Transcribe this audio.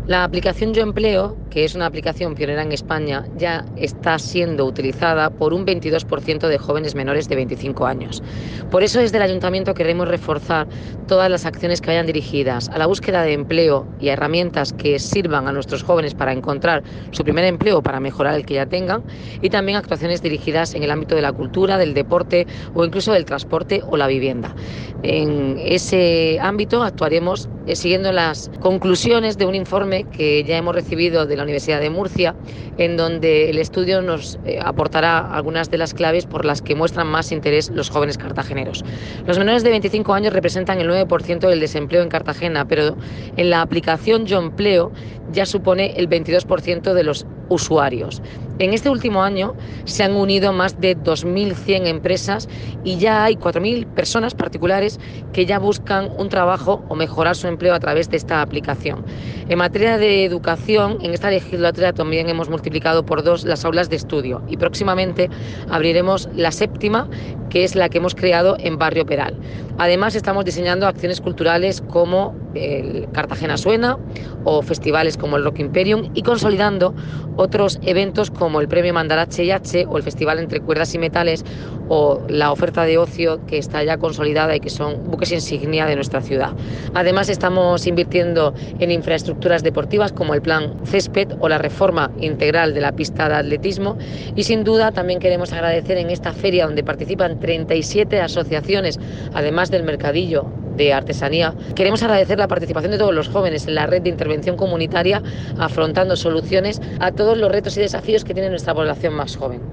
La aplicación Yo Empleo, que es una aplicación pionera en España, ya está siendo utilizada por un 22% de jóvenes menores de 25 años. Por eso desde el Ayuntamiento queremos reforzar todas las acciones que vayan dirigidas a la búsqueda de empleo y a herramientas que sirvan a nuestros jóvenes para encontrar su primer empleo, para mejorar el que ya tengan, y también actuaciones dirigidas en el ámbito de la cultura, del deporte o incluso del transporte o la vivienda. En ese ámbito actuaremos siguiendo las conclusiones de un informe que ya hemos recibido de la Universidad de Murcia, en donde el estudio nos aportará algunas de las claves por las que muestran más interés los jóvenes cartageneros. Los menores de 25 años representan el 9% del desempleo en Cartagena, pero en la aplicación Yo Empleo ya supone el 22% de los usuarios. En este último año se han unido más de 2.100 empresas y ya hay 4.000 personas particulares que ya buscan un trabajo o mejorar su empleo a través de esta aplicación. En materia de educación, en esta legislatura también hemos multiplicado por 2 las aulas de estudio y próximamente abriremos la 7ª, que es la que hemos creado en Barrio Peral. Además, estamos diseñando acciones culturales como el Cartagena Suena o festivales como el Rock Imperium y consolidando otros eventos como el Premio Mandarache H o el Festival Entre Cuerdas y Metales o la oferta de ocio que está ya consolidada y que son buques insignia de nuestra ciudad. Además, estamos invirtiendo en infraestructuras deportivas como el Plan Césped o la reforma integral de la pista de atletismo y sin duda también queremos agradecer en esta feria donde participan 37 asociaciones, además del mercadillo de artesanía. Queremos agradecer la participación de todos los jóvenes en la red de intervención comunitaria, afrontando soluciones a todos los retos y desafíos que tiene nuestra población más joven.